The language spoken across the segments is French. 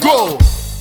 Go!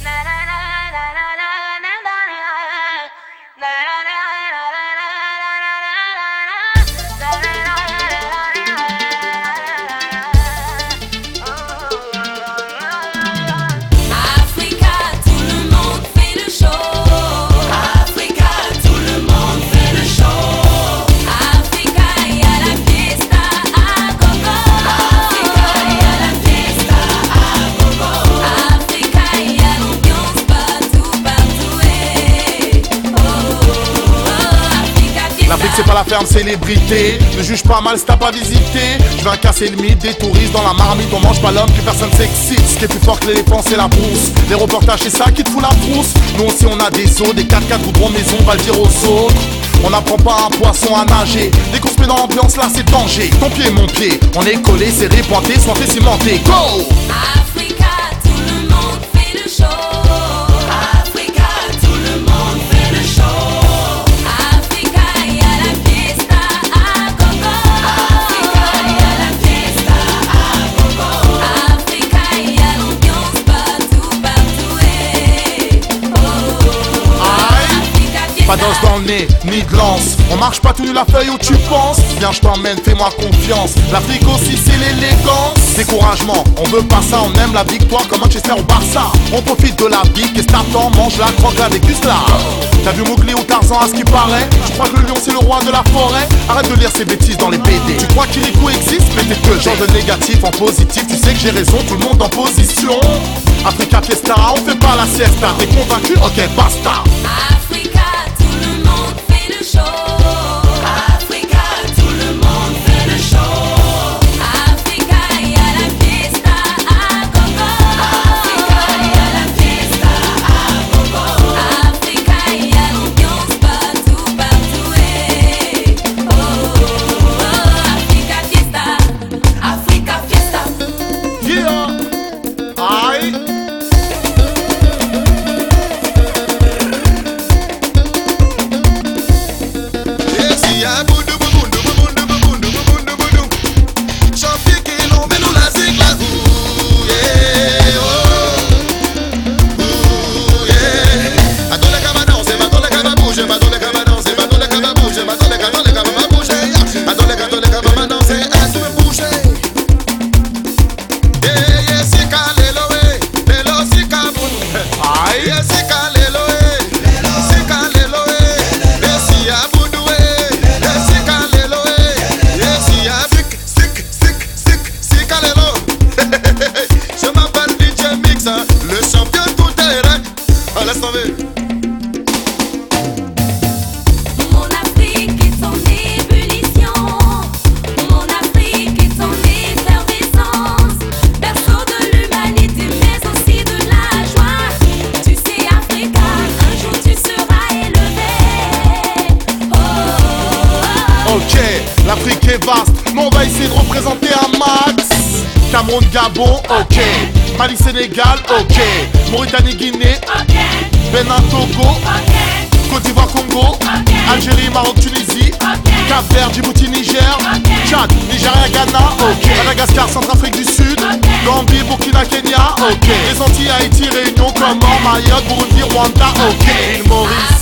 L'Afrique c'est pas la ferme célébrité. Ne juge pas mal si t'as pas visité. Je viens casser le mythe des touristes dans la marmite. On mange pas l'homme, plus personne s'excite. Ce qui est plus fort que l'éléphant c'est la brousse. Les reportages c'est ça qui te fout la frousse. Nous aussi on a des sauts, des 4x4 ou gros maisons, on va le dire aux autres. On n'apprend pas à un poisson à nager. Dès qu'on se met dans l'ambiance là c'est danger. Ton pied mon pied, on est collé, serré, pointé, sointé, cimenté. Go! Africa, tout le monde fait le show. Africa, tout le monde fait le show. Africa, y'a la fiesta à gogo. Africa, y'a la fiesta à gogo. Africa, y'a l'ambiance partout, partout. Africa, Pas d'os dans le nez, ni de lance. On marche pas tout nu la feuille où tu penses. Viens je t'emmène, fais-moi confiance. L'Afrique aussi c'est l'élégance. Découragement, on veut pas ça. On aime la victoire comme Manchester ou Barça. On profite de la vie, qu'est-ce t'attends? Mange la croque là, déguste là. T'as vu Mowgli ou Tarzan à ce qui paraît? Tu crois que le lion c'est le roi de la forêt? Arrête de lire ces bêtises dans les BD. Tu crois qu'Irico existe? Mais t'es que genre de négatif en positif. Tu sais que j'ai raison, tout le monde en position. Africa Fiesta, on fait pas la siesta. T'es convaincu? Ok basta. Africa, tout le monde fait le show. Africa, tout le monde fait le show. Africa, y'a la fiesta à gogo. Africa, y'a la fiesta à gogo. Africa, y'a l'ambiance partout, partout. Africa fiesta, Africa fiesta. Yeah. Aïe. Laisse tomber. Mon Afrique est en ébullition. Mon Afrique est en effervescence. Berceau de l'humanité, mais aussi de la joie. Tu sais, Africa, un jour tu seras élevé. Oh, oh, oh. Ok, l'Afrique est vaste, mais on va essayer de représenter un max. Cameroun, Gabon, ok. Mali, Sénégal, ok. Mauritanie, Guinée, Ok, Bénin, Togo, ok, Côte d'Ivoire, Congo, Algérie, Maroc, Tunisie, Cap-Vert, Djibouti, Niger, Tchad, Nigeria, Ghana, ok. Madagascar, Centrafrique du Sud, Gambie, Burkina, Kenya, ok. Les Antilles, Haïti, Réunion, Comores, Mayotte, Burundi, Rwanda, ok. Île Maurice,